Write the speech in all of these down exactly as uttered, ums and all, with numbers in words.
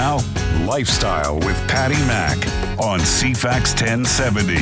now, Lifestyle with Patty Mack on C FAX ten seventy.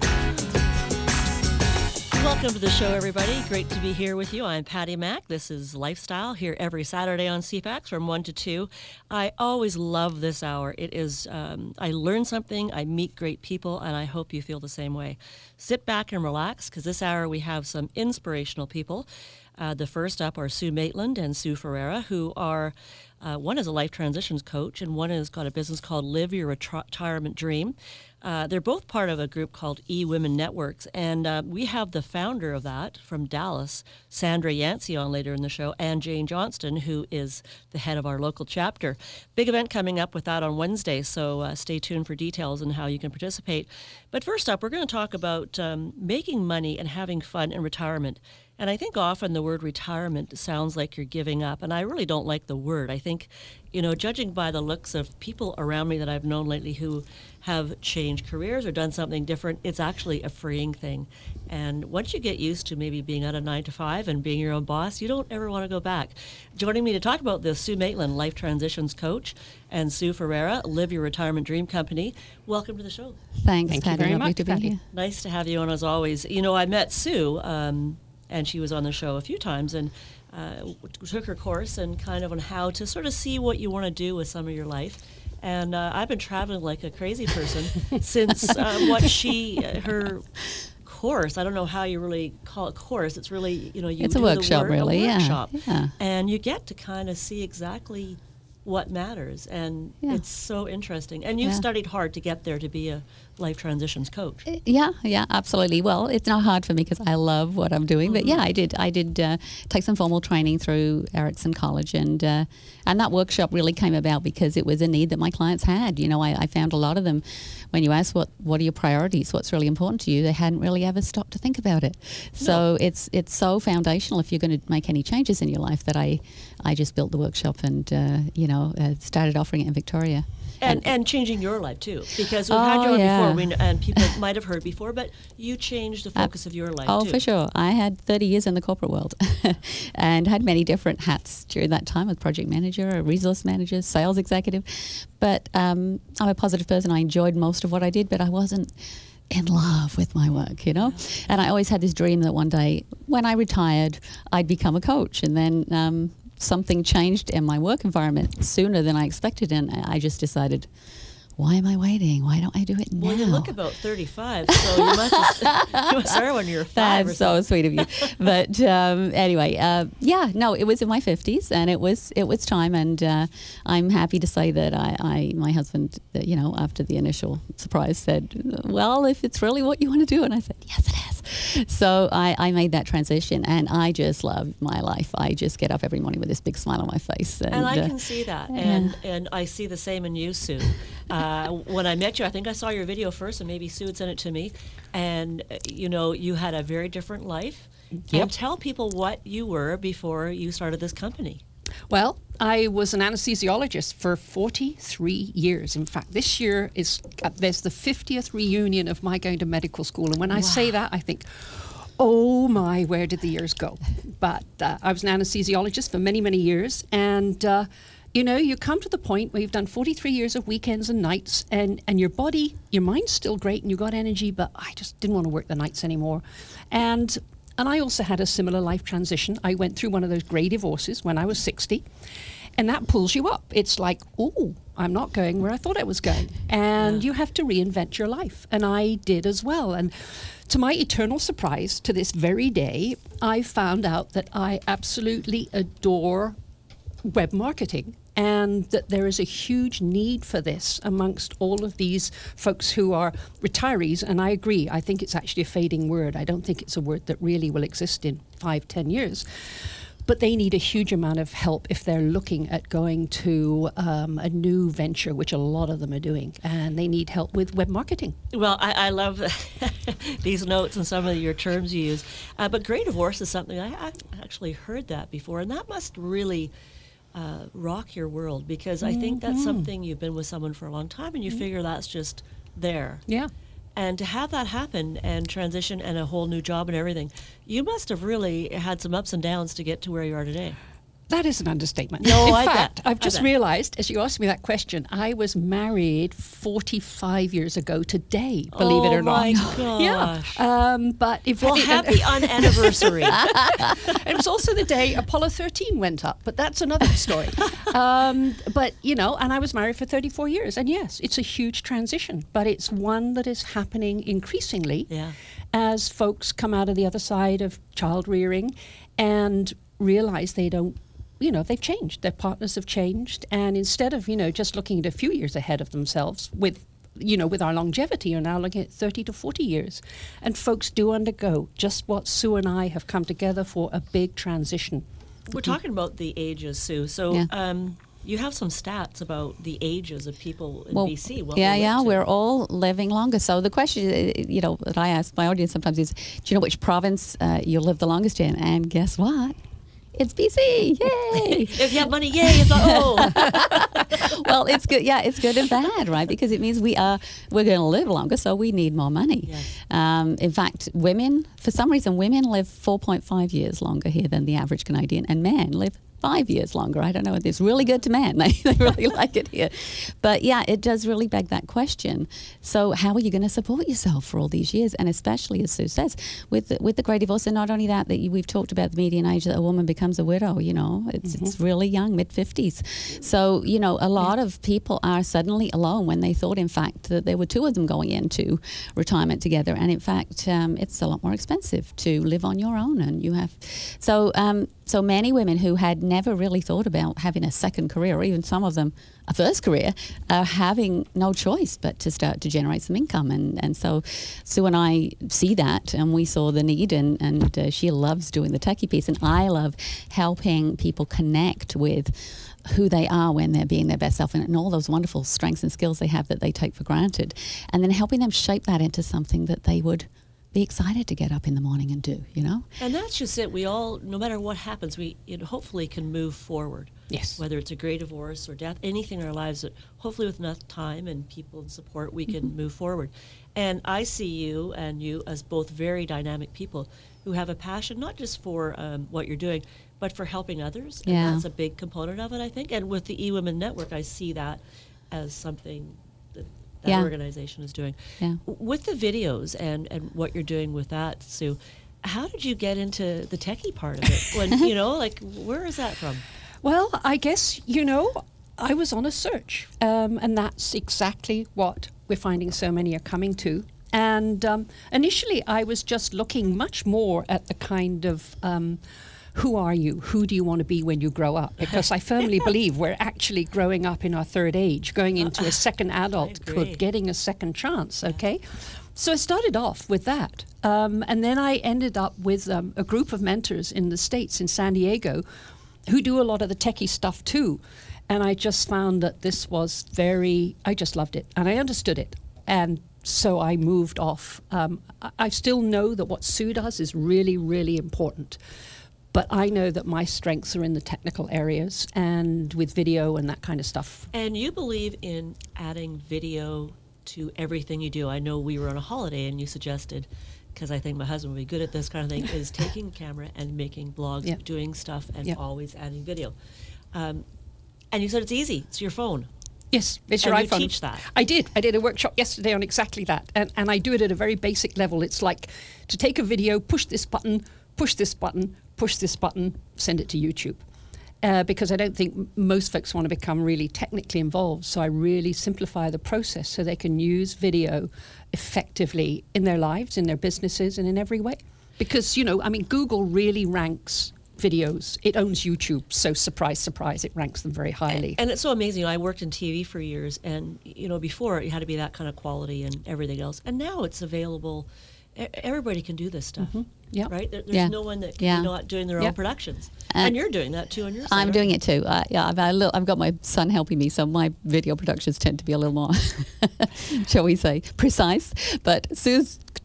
Welcome to the show, everybody. Great to be here with you. I'm Patty Mack. This is Lifestyle, here every Saturday on C FAX from one to two. I always love this hour. It is, um, I learn something, I meet great people, and I hope you feel the same way. Sit back and relax, because this hour we have some inspirational people. Uh, the first up are Sue Maitland and Sue Ferreira, who are, uh, one is a life transitions coach, and one has got a business called Live Your Retirement Dream. Uh, they're both part of a group called E-Women Networks, and uh, we have the founder of that from Dallas, Sandra Yancey, on later in the show, and Jane Johnston, who is the head of our local chapter. Big event coming up with that on Wednesday, so uh, stay tuned for details on how you can participate. But first up, we're going to talk about um, making money and having fun in retirement. And I think often the word retirement sounds like you're giving up, and I really don't like the word. I think, you know, judging by the looks of people around me that I've known lately who have changed careers or done something different, it's actually a freeing thing. And once you get used to maybe being at a nine to five and being your own boss, you don't ever want to go back. Joining me to talk about this, Sue Maitland, life transitions coach, and Sue Ferreira, Live Your Retirement Dream Company. Welcome to the show. Thanks, Thank Patty. you very Lovely much, to be Patty. here. Nice to have you on, as always. You know, I met Sue, um, and she was on the show a few times, and uh, took her course and kind of on how to sort of see what you want to do with some of your life. And uh, I've been traveling like a crazy person since uh, what she, uh, her course, I don't know how you really call it course, it's really, you know, you It's do a workshop, the word, really, a yeah, workshop. yeah. And you get to kind of see exactly what matters, and Yeah. it's so interesting. And you've Yeah. studied hard to get there to be a life transitions coach. Yeah, yeah, absolutely. Well, it's not hard for me because I love what I'm doing. But yeah, I did. I did uh, take some formal training through Erickson College, and uh, and that workshop really came about because it was a need that my clients had. You know, I, I found a lot of them, when you ask what what are your priorities, what's really important to you, they hadn't really ever stopped to think about it. So No. it's it's so foundational if you're going to make any changes in your life that I I just built the workshop and uh, you know uh, started offering it in Victoria. And, and changing your life too, because we've had Oh, you on yeah. before, we, kn- and people might have heard before, but you changed the focus of your life Oh, too. for sure. I had thirty years in the corporate world and had many different hats during that time, as project manager, a resource manager, sales executive. But um, I'm a positive person. I enjoyed most of what I did, but I wasn't in love with my work, you know? And I always had this dream that one day when I retired, I'd become a coach. And then um, something changed in my work environment sooner than I expected. And I just decided, why am I waiting? Why don't I do it now? Well, you look about thirty-five, so you must have, you must start when you were five. That's or so sweet of you. But um, anyway, uh, yeah, no, it was in my fifties, and it was it was time. And uh, I'm happy to say that I, I my husband, uh, you know, after the initial surprise, said, "Well, if it's really what you want to do," and I said, "Yes, it is." So I, I made that transition, and I just love my life. I just get up every morning with this big smile on my face, and, And I uh, can see that, yeah. and and I see the same in you, Sue. Uh, when I met you, I think I saw your video first, and maybe Sue had sent it to me. And uh, you know, you had a very different life. Yep. And tell people what you were before you started this company. Well, I was an anesthesiologist for forty-three years. In fact, this year is uh, there's the fiftieth reunion of my going to medical school. And when I say that, I think, oh my, where did the years go? But uh, I was an anesthesiologist for many, many years. And, uh, you know, you come to the point where you've done forty-three years of weekends and nights, and, and your body, your mind's still great and you've got energy, but I just didn't want to work the nights anymore. And And I also had a similar life transition. I went through one of those grey divorces when I was sixty, and that pulls you up. It's like, oh, I'm not going where I thought I was going. And Yeah. you have to reinvent your life. And I did as well. And to my eternal surprise, to this very day, I found out that I absolutely adore web marketing, and that there is a huge need for this amongst all of these folks who are retirees. And I agree, I think it's actually a fading word. I don't think it's a word that really will exist in five, ten years. But they need a huge amount of help if they're looking at going to um, a new venture, which a lot of them are doing. And they need help with web marketing. Well, I, I love these notes and some of your terms you use. Uh, but grey divorce is something, I, I actually heard that before, and that must really uh, rock your world, because I think that's something you've been with someone for a long time and you figure that's just there. Yeah. And to have that happen and transition and a whole new job and everything, you must have really had some ups and downs to get to where you are today. That is an understatement. No, In I fact, bet. I've I just bet. realized, as you asked me that question, I was married forty-five years ago today, believe it Oh or not. my Yeah. gosh. Um, but if Well, it, happy unanniversary. it was also the day Apollo thirteen went up, but that's another story. um, but, you know, and I was married for thirty-four years. And yes, it's a huge transition, but it's one that is happening increasingly Yeah. as folks come out of the other side of child rearing and realize they don't, you know, they've changed. Their partners have changed. And instead of, you know, just looking at a few years ahead of themselves with, you know, with our longevity, are now looking at thirty to forty years. And folks do undergo just what Sue and I have come together for, a big transition. We're talking about the ages, Sue. So Yeah. um, you have some stats about the ages of people in B C. What yeah, they live yeah, to. we're all living longer. So the question, uh, you know, that I ask my audience sometimes is, do you know which province uh, you live the longest in? And guess what? It's B C. Yay! If you have money, yay! If not, oh. Well, it's good. Yeah, it's good and bad, right? Because it means we are we're going to live longer, so we need more money. Yeah. Um, in fact, women, for some reason, women live four point five years longer here than the average Canadian, and men live five years longer. I don't know. It's really good to men. They, they really like it here. But yeah, it does really beg that question. So how are you going to support yourself for all these years? And especially, as Sue says, with the, with the great divorce, and not only that, that you, we've talked about the median age that a woman becomes a widow, you know, it's, Mm-hmm. it's really young, mid-fifties. So, you know, a lot of people are suddenly alone when they thought, in fact, that there were two of them going into retirement together. And in fact, um, it's a lot more expensive to live on your own. And you have, so, um, so many women who had never really thought about having a second career, or even some of them a first career, are having no choice but to start to generate some income. And, and so Sue and I see that, and we saw the need, and, and uh, she loves doing the techie piece, and I love helping people connect with who they are when they're being their best self, and, and all those wonderful strengths and skills they have that they take for granted, and then helping them shape that into something that they would be excited to get up in the morning and do, you know? And that's just it. We all, no matter what happens, we it hopefully can move forward. Yes. Whether it's a great divorce or death, anything in our lives that hopefully with enough time and people and support, we can move forward. And I see you and you as both very dynamic people who have a passion, not just for um, what you're doing, but for helping others. And Yeah. that's a big component of it, I think. And with the eWomen Network, I see that as something that that Yeah. organization is doing. Yeah. W- With the videos and, and what you're doing with that, Sue, how did you get into the techie part of it? When, you know, like, where is that from? Well, I guess, you know, I was on a search, um, and that's exactly what we're finding so many are coming to. And um, initially, I was just looking much more at the kind of um, who are you? Who do you want to be when you grow up? Because I firmly believe we're actually growing up in our third age, going into a second agree. adulthood, getting a second chance, okay? So I started off with that. Um, and then I ended up with um, a group of mentors in the States, in San Diego, who do a lot of the techie stuff too. And I just found that this was very, I just loved it and I understood it. And so I moved off. Um, I, I still know that what Sue does is really, really important. But I know that my strengths are in the technical areas and with video and that kind of stuff. And you believe in adding video to everything you do. I know we were on a holiday and you suggested, because I think my husband would be good at this kind of thing, is taking camera and making blogs, Yeah. doing stuff, and Yeah. always adding video. Um, and you said it's easy. It's your phone. Yes, it's your And you iPhone. teach that. I did. I did a workshop yesterday on exactly that. And, and I do it at a very basic level. It's like to take a video, push this button, push this button, push this button, send it to YouTube. Uh, because I don't think m- most folks want to become really technically involved. So I really simplify the process so they can use video effectively in their lives, in their businesses, and in every way. Because, you know, I mean, Google really ranks videos. It owns YouTube. So surprise, surprise, it ranks them very highly. And it's so amazing. I worked in T V for years, and you know, before it had to be that kind of quality and everything else. And now it's available. E- Everybody can do this stuff, Yeah. right? There, there's Yeah. no one that Yeah. is not doing their Yeah. own productions, Uh, and you're doing that too on your side. I'm right? doing it too. Uh, yeah, I've, a little, I've got my son helping me, so my video productions tend to be a little more, shall we say, precise. But Sue's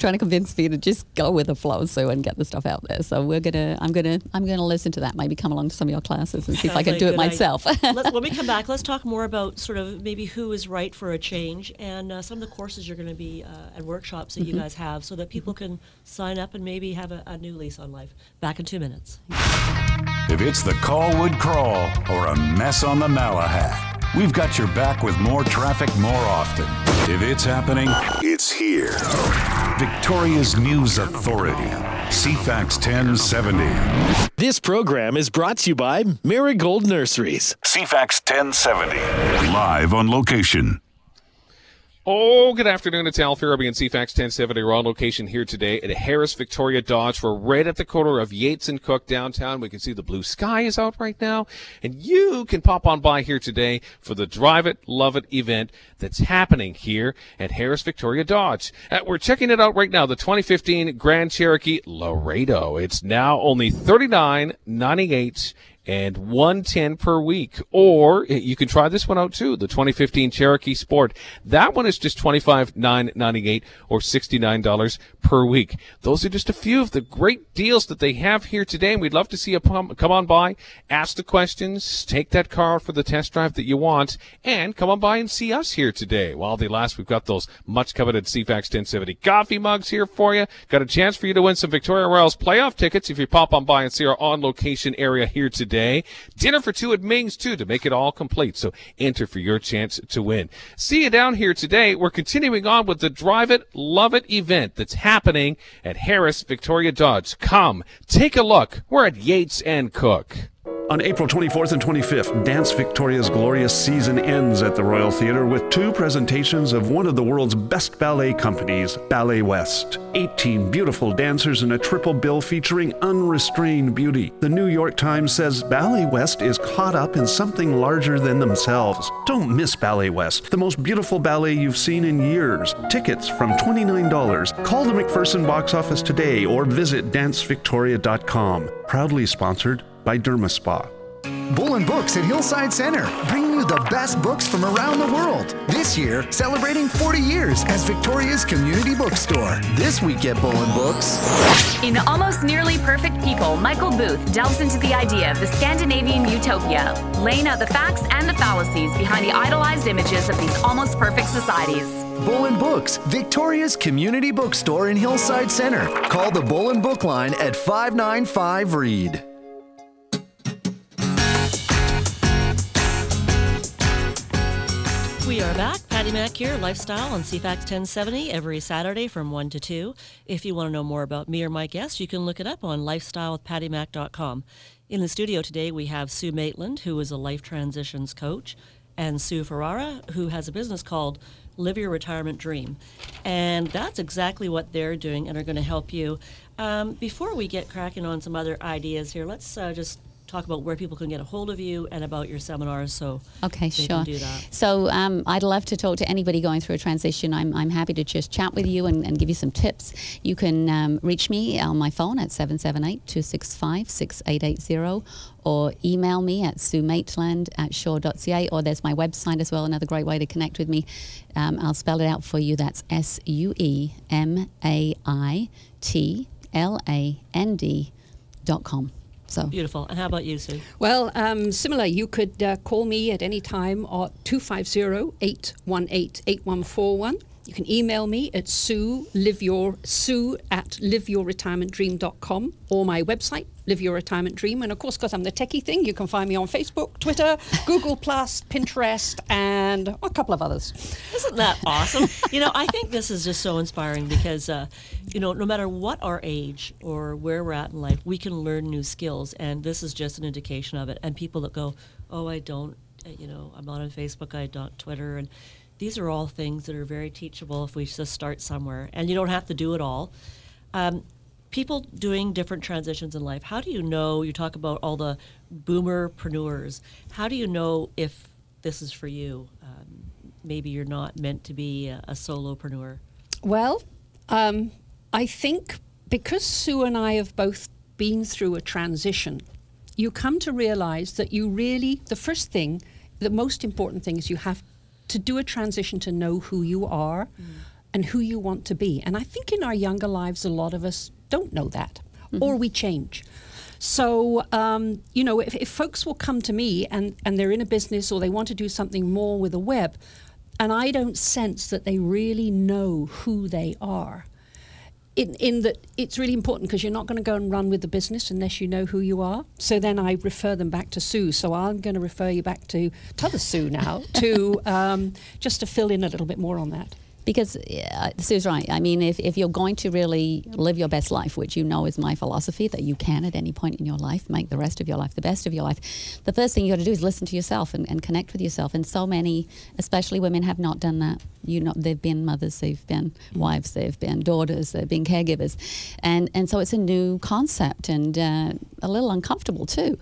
trying to convince me to just go with the flow, Sue, and get the stuff out there. So we're gonna, I'm gonna, I'm gonna listen to that. Maybe come along to some of your classes and see if I can do it myself. Let's, when we come back, let's talk more about sort of maybe who is right for a change and uh, some of the courses you're going to be uh, and workshops that mm-hmm. you guys have, so that people can sign up and maybe have a, a new lease on life. Back in two minutes. If it's the Colwood Crawl or a mess on the Malahat, we've got your back with more traffic more often. If it's happening, it's here. Victoria's News Authority, C FAX ten seventy. This program is brought to you by Marigold Nurseries. C FAX ten seventy, live on location. Oh, good afternoon. It's Al Farabee and C FAX ten seventy. We're on location here today at Harris Victoria Dodge. We're right at the corner of Yates and Cook downtown. We can see the blue sky is out right now. And you can pop on by here today for the Drive It, Love It event that's happening here at Harris Victoria Dodge. Uh, we're checking it out right now, the twenty fifteen Grand Cherokee Laredo. It's now only thirty-nine ninety-eight and one ten per week. Or you can try this one out too, the twenty fifteen Cherokee Sport. That one is just twenty-five nine ninety-eight or sixty-nine dollars per week. Those are just a few of the great deals that they have here today, and we'd love to see you come on by, ask the questions, take that car for the test drive that you want, and come on by and see us here today. While they last, we've got those much coveted C FAX ten seventy coffee mugs here for you. Got a chance for you to win some Victoria Royals playoff tickets if you pop on by and see our on-location area here today. Day. Dinner for two at Ming's, too, to make it all complete. So enter for your chance to win. See you down here today. We're continuing on with the Drive It, Love It event that's happening at Harris Victoria Dodge. Come, take a look. We're at Yates and Cook. On April twenty-fourth and twenty-fifth, Dance Victoria's glorious season ends at the Royal Theatre with two presentations of one of the world's best ballet companies, Ballet West. eighteen beautiful dancers in a triple bill featuring unrestrained beauty. The New York Times says Ballet West is caught up in something larger than themselves. Don't miss Ballet West, the most beautiful ballet you've seen in years. Tickets from twenty-nine dollars. Call the McPherson box office today or visit dance victoria dot com. Proudly sponsored by Dermaspa. Bullen Books at Hillside Center, bringing you the best books from around the world. This year, celebrating forty years as Victoria's community bookstore. This week at Bullen Books. In Almost Nearly Perfect People, Michael Booth delves into the idea of the Scandinavian utopia, laying out the facts and the fallacies behind the idolized images of these almost perfect societies. Bullen Books, Victoria's community bookstore in Hillside Center. Call the Bullen Book Line at five nine five read. We are back. Patty Mack here, Lifestyle on C FAX ten seventy every Saturday from one to two. If you want to know more about me or my guests, you can look it up on lifestyle with patty mack dot com. In the studio today, we have Sue Maitland, who is a life transitions coach, and Sue Ferrara, who has a business called Live Your Retirement Dream. And that's exactly what they're doing and are going to help you. Um, before we get cracking on some other ideas here, let's uh, just talk about where people can get a hold of you and about your seminars, so okay, they sure. can do that. So um, I'd love to talk to anybody going through a transition. I'm, I'm happy to just chat with you and, and give you some tips. You can um, reach me on my phone at seven seven eight, two six five, six eight eight zero or email me at suemaitland at shaw dot c a, or there's my website as well, another great way to connect with me. Um, I'll spell it out for you. That's S U E M A I T L A N D dot com. So. Beautiful. And how about you, Sue? Well, um, similar. You could uh, call me at any time at two five zero, eight one eight, eight one four one. You can email me at Sue, live your, Sue at live your retirement dream dot com, or my website, Live Your Retirement Dream. And of course, because I'm the techie thing, you can find me on Facebook, Twitter, Google Plus, Pinterest, and a couple of others. Isn't that awesome? You know, I think this is just so inspiring because, uh, you know, no matter what our age or where we're at in life, we can learn new skills. And this is just an indication of it. And people that go, oh, I don't, you know, I'm not on Facebook, I don't Twitter. And these are all things that are very teachable if we just start somewhere. And you don't have to do it all. Um, people doing different transitions in life, how do you know, you talk about all the boomerpreneurs, how do you know if this is for you? Um, maybe you're not meant to be a, a solopreneur. Well, um, I think because Sue and I have both been through a transition, you come to realize that you really, the first thing, the most important thing is you have to do a transition to know who you are. Mm. and who you want to be. And I think in our younger lives, a lot of us don't know that, mm-hmm. or we change. So, um, you know, if, if folks will come to me and, and they're in a business or they want to do something more with a web, and I don't sense that they really know who they are, in, in that it's really important, because you're not going to go and run with the business unless you know who you are. So then I refer them back to Sue. So I'm going to refer you back to t'other Sue now, to um, just to fill in a little bit more on that. Because uh, Sue's right. I mean, if, if you're going to really live your best life, which you know is my philosophy, that you can at any point in your life make the rest of your life the best of your life, the first thing you got to do is listen to yourself and, and connect with yourself. And so many, especially women, have not done that. You know, they've been mothers, they've been wives, they've been daughters, they've been caregivers, and and so it's a new concept and uh, a little uncomfortable too.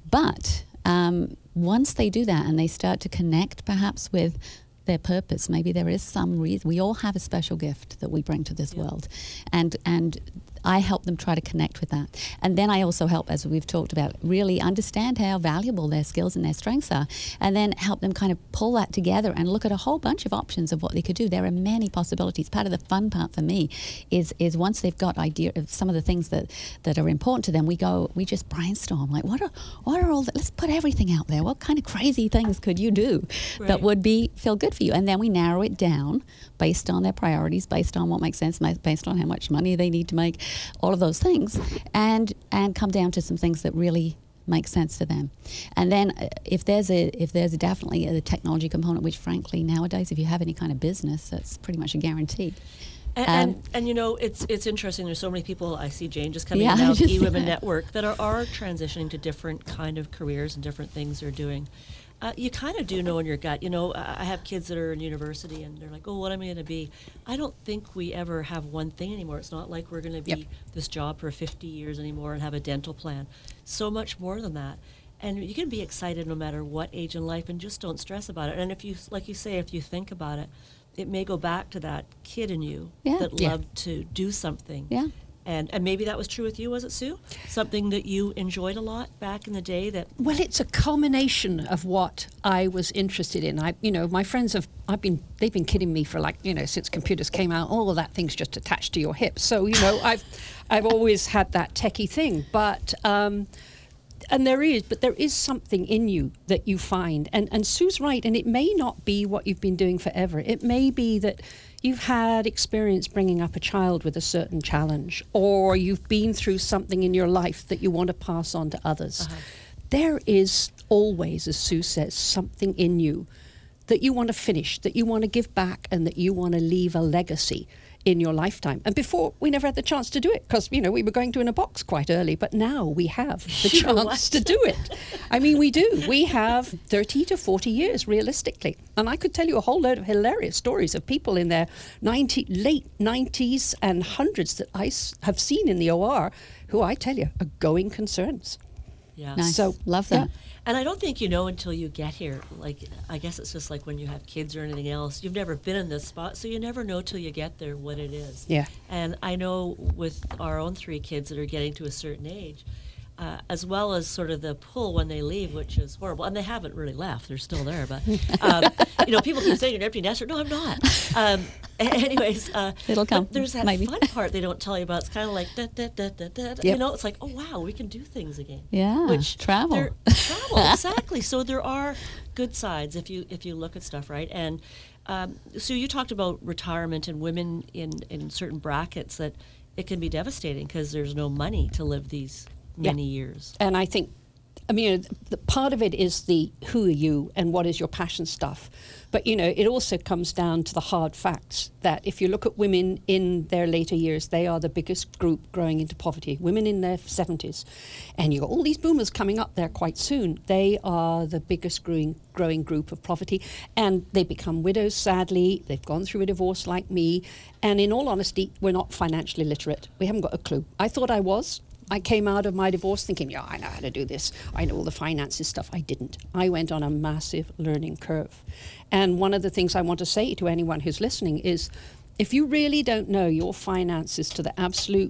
But um, once they do that and they start to connect, perhaps with their purpose, maybe there is some reason. We all have a special gift that we bring to this yeah. world, and and I help them try to connect with that. And then I also help, as we've talked about, really understand how valuable their skills and their strengths are, and then help them kind of pull that together and look at a whole bunch of options of what they could do. There are many possibilities. Part of the fun part for me is is once they've got idea of some of the things that, that are important to them, we go, we just brainstorm. Like, what are what are all the, let's put everything out there. What kind of crazy things could you do right. that would be feel good for you? And then we narrow it down based on their priorities, based on what makes sense, based on how much money they need to make, all of those things, and and come down to some things that really make sense to them. And then uh, if there's a if there's a definitely a technology component, which frankly nowadays, if you have any kind of business, that's pretty much a guarantee. And, um, and, and you know, it's it's interesting. There's so many people. I see Jane just coming yeah, in now with just, eWomen Network that are, are transitioning to different kind of careers and different things they're doing. Uh, you kind of do know in your gut. You know, I have kids that are in university and they're like, oh, what am I going to be? I don't think we ever have one thing anymore. It's not like we're going to be yep. this job for fifty years anymore and have a dental plan. So much more than that. And you can be excited no matter what age in life, and just don't stress about it. And if you, like you say, if you think about it, it may go back to that kid in you yeah. that yeah. loved to do something. Yeah. And and maybe that was true with you, was it, Sue? Something that you enjoyed a lot back in the day that... Well, it's a culmination of what I was interested in. I, you know, my friends have, I've been, they've been kidding me for like, you know, since computers came out, all of that thing's just attached to your hip. So, you know, I've, I've always had that techie thing. But, um, and there is, but there is something in you that you find. And, and Sue's right, and it may not be what you've been doing forever. It may be that you've had experience bringing up a child with a certain challenge, or you've been through something in your life that you want to pass on to others. Uh-huh. There is always, as Sue says, something in you that you want to finish, that you want to give back, and that you want to leave a legacy in your lifetime. And before, we never had the chance to do it because, you know, we were going to in a box quite early, but now we have the chance to do it. I mean, we do. We have thirty to forty years, realistically. And I could tell you a whole load of hilarious stories of people in their ninety, late nineties and hundreds that I s- have seen in the O R who, I tell you, are going concerns. Yeah. Nice. So, love that. Yeah. And I don't think you know until you get here. Like, I guess it's just like when you have kids or anything else. You've never been in this spot, so you never know till you get there what it is. Yeah. And I know with our own three kids that are getting to a certain age, uh, as well as sort of the pull when they leave, which is horrible. And they haven't really left. They're still there. But, um, you know, people keep saying you're an empty nester. No, I'm not. Um, anyways. Uh, It'll come. There's that maybe. fun part they don't tell you about. It's kind of like, da, da, da, da, da. Yep. You know, it's like, oh, wow, we can do things again. Yeah, Which travel. they're- Travel, exactly. So there are good sides if you if you look at stuff, right? And um, so you talked about retirement and women in, in certain brackets that it can be devastating because there's no money to live these many Yeah. years. And I think, I mean, the part of it is the who are you and what is your passion stuff. But, you know, it also comes down to the hard facts that if you look at women in their later years, they are the biggest group growing into poverty. Women in their seventies. And you've got all these boomers coming up there quite soon. They are the biggest growing, growing group of poverty. And they become widows, sadly. They've gone through a divorce like me. And in all honesty, we're not financially literate. We haven't got a clue. I thought I was. I came out of my divorce thinking, yeah, I know how to do this. I know all the finances stuff. I didn't. I went on a massive learning curve. And one of the things I want to say to anyone who's listening is, if you really don't know your finances to the absolute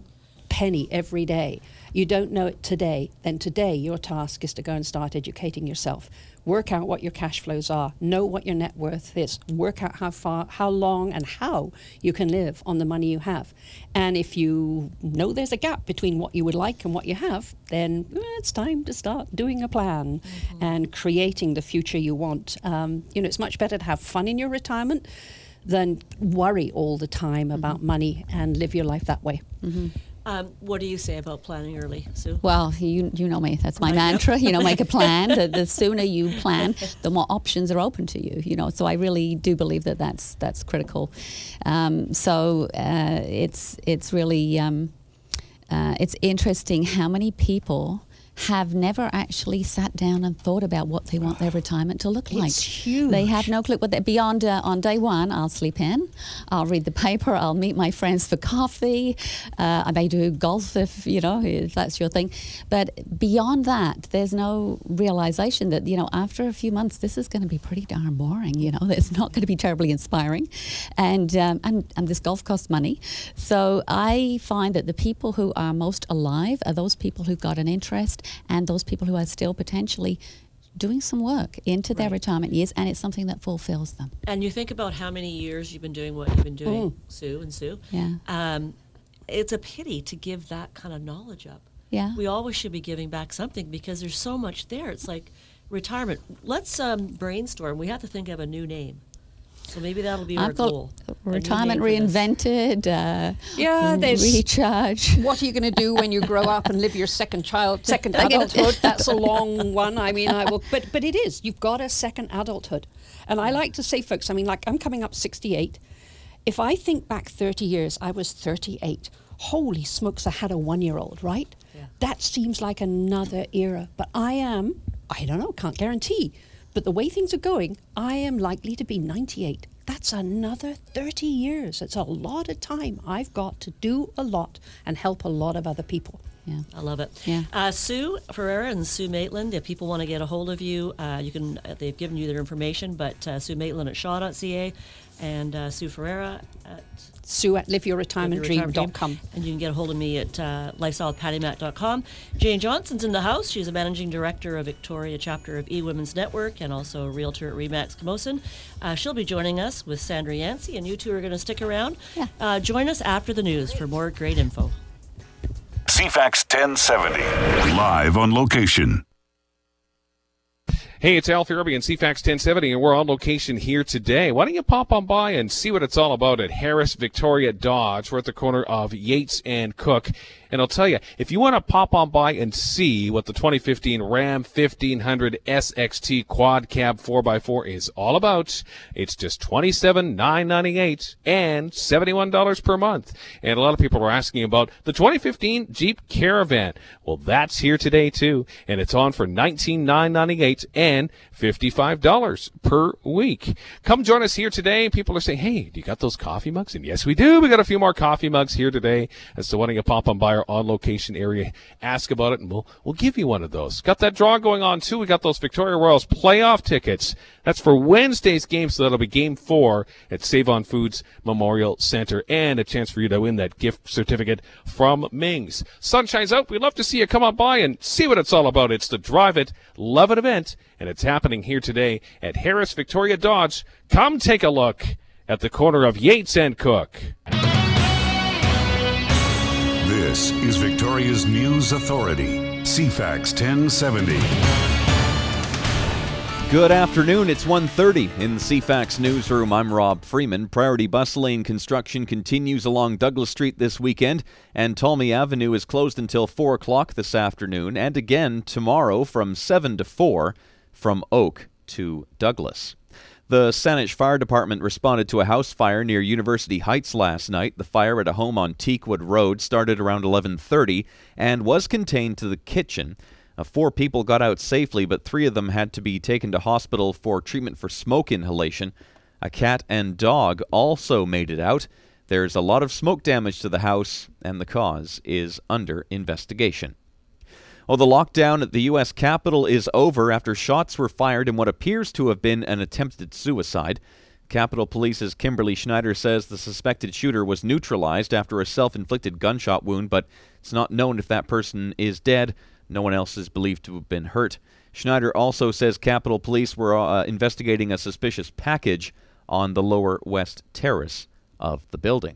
penny every day. You don't know it today, then today your task is to go and start educating yourself. Work out what your cash flows are, know what your net worth is, work out how far, how long and how you can live on the money you have. And if you know there's a gap between what you would like and what you have, then eh, it's time to start doing a plan mm-hmm. and creating the future you want. Um, you know, it's much better to have fun in your retirement than worry all the time about mm-hmm. money and live your life that way. Mm-hmm. Um, what do you say about planning early, Sue? Well, you you know me. That's my mantra. You know, make a plan. the, the sooner you plan, the more options are open to you. You know, so I really do believe that that's that's critical. Um, so uh, it's it's really um, uh, it's interesting how many people have never actually sat down and thought about what they want their retirement to look like. It's huge. They have no clue what they're beyond. Uh, on day one, I'll sleep in, I'll read the paper, I'll meet my friends for coffee, uh, I may do golf if, you know, if that's your thing. But beyond that, there's no realization that, you know, after a few months, this is going to be pretty darn boring, you know, it's not going to be terribly inspiring. And, um, and, and this golf costs money. So I find that the people who are most alive are those people who've got an interest and those people who are still potentially doing some work into their right. retirement years, and it's something that fulfills them. And you think about how many years you've been doing what you've been doing, mm. Sue and Sue. Yeah. Um, it's a pity to give that kind of knowledge up. Yeah. We always should be giving back something because there's so much there. It's like retirement. Let's um, brainstorm. We have to think of a new name. So maybe that'll be our I've got goal. Retirement reinvented, uh, yeah, there's recharge. What are you going to do when you grow up and live your second child, second adulthood? That's a long one. I mean, I will, but but it is. You've got a second adulthood, and I like to say, folks. I mean, like I'm coming up sixty-eight. If I think back thirty years, I was thirty-eight. Holy smokes, I had a one-year-old, right? Yeah. That seems like another era. But I am, I don't know, can't guarantee. But the way things are going, I am likely to be ninety-eight. That's another thirty years. It's a lot of time. I've got to do a lot and help a lot of other people. Yeah, I love it. Yeah. Uh, Sue Ferreira and Sue Maitland, if people want to get a hold of you, uh, you can. Uh, they've given you their information, but uh, Sue Maitland at shaw dot c a and uh, Sue Ferreira at Sue at live your retirement dream dot com. And you can get a hold of me at uh, lifestyle with patty mac dot com. Jane Johnson's in the house. She's a managing director of Victoria chapter of eWomen's Network and also a realtor at Remax Camosun. Uh, she'll be joining us with Sandra Yancey, and you two are going to stick around. Yeah. Uh, join us after the news for more great info. C FAX ten seventy, live on location. Hey, it's Al Farabee and C FAX ten seventy, and we're on location here today. Why don't you pop on by and see what it's all about at Harris Victoria Dodge. We're at the corner of Yates and Cook. And I'll tell you, if you want to pop on by and see what the twenty fifteen Ram fifteen hundred S X T Quad Cab four by four is all about, it's just twenty-seven thousand nine hundred ninety-eight dollars and seventy-one dollars per month. And a lot of people are asking about the twenty fifteen Jeep Caravan. Well, that's here today, too. And it's on for nineteen thousand nine hundred ninety-eight dollars and fifty-five dollars per week. Come join us here today. People are saying, hey, do you got those coffee mugs? And yes, we do. We got a few more coffee mugs here today. And so why don't you pop on by our on location area, ask about it, and we'll we'll give you one of those. Got that draw going on too. We got those Victoria Royals playoff tickets. That's for Wednesday's game, so that'll be game four at Save On Foods Memorial Center, and a chance for you to win that gift certificate from Ming's. Sunshine's out. We'd love to see you come on by and see what it's all about. It's the Drive It, Love It event, and it's happening here today at Harris Victoria Dodge. Come take a look at the corner of Yates and Cook. This is Victoria's News Authority, C FAX ten seventy. Good afternoon. It's one thirty in the C FAX newsroom. I'm Rob Freeman. Priority bus lane construction continues along Douglas Street this weekend, and Tolmie Avenue is closed until four o'clock this afternoon, and again tomorrow from seven to four from Oak to Douglas. The Saanich Fire Department responded to a house fire near University Heights last night. The fire at a home on Teakwood Road started around eleven thirty and was contained to the kitchen. Uh, four people got out safely, but three of them had to be taken to hospital for treatment for smoke inhalation. A cat and dog also made it out. There's a lot of smoke damage to the house, and the cause is under investigation. Well, the lockdown at the U S Capitol is over after shots were fired in what appears to have been an attempted suicide. Capitol Police's Kimberly Schneider says the suspected shooter was neutralized after a self-inflicted gunshot wound, but it's not known if that person is dead. No one else is believed to have been hurt. Schneider also says Capitol Police were uh, investigating a suspicious package on the lower west terrace of the building.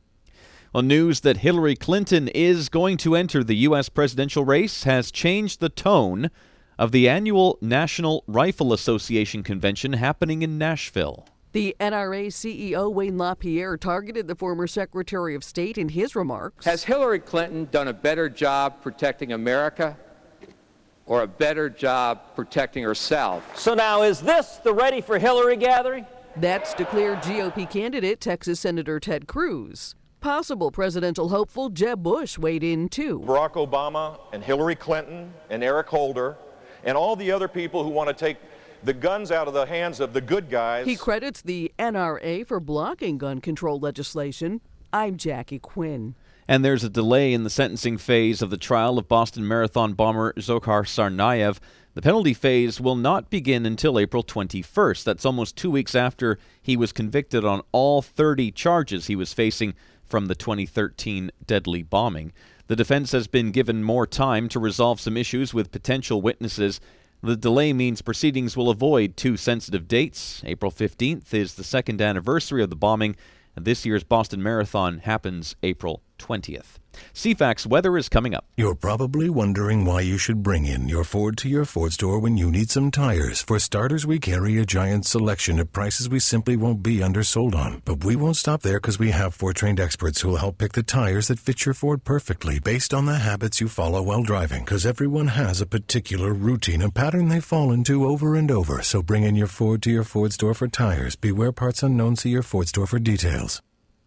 Well, news that Hillary Clinton is going to enter the U S presidential race has changed the tone of the annual National Rifle Association convention happening in Nashville. The N R A C E O Wayne LaPierre targeted the former Secretary of State in his remarks. Has Hillary Clinton done a better job protecting America or a better job protecting herself? So now, is this the Ready for Hillary gathering? That's declared G O P candidate Texas Senator Ted Cruz. Possible presidential hopeful Jeb Bush weighed in too. Barack Obama and Hillary Clinton and Eric Holder and all the other people who want to take the guns out of the hands of the good guys. He credits the N R A for blocking gun control legislation. I'm Jackie Quinn. And there's a delay in the sentencing phase of the trial of Boston Marathon bomber Dzhokhar Tsarnaev. The penalty phase will not begin until April twenty-first. That's almost two weeks after he was convicted on all thirty charges he was facing from the twenty thirteen deadly bombing. The defense has been given more time to resolve some issues with potential witnesses. The delay means proceedings will avoid two sensitive dates. April fifteenth is the second anniversary of the bombing, and this year's Boston Marathon happens April twentieth. C FAX weather is coming up. You're probably wondering why you should bring in your Ford to your Ford store when you need some tires. For starters, we carry a giant selection at prices we simply won't be undersold on. But we won't stop there because we have Ford-trained experts who will help pick the tires that fit your Ford perfectly based on the habits you follow while driving. Because everyone has a particular routine, a pattern they fall into over and over. So bring in your Ford to your Ford store for tires. Beware parts unknown. See your Ford store for details.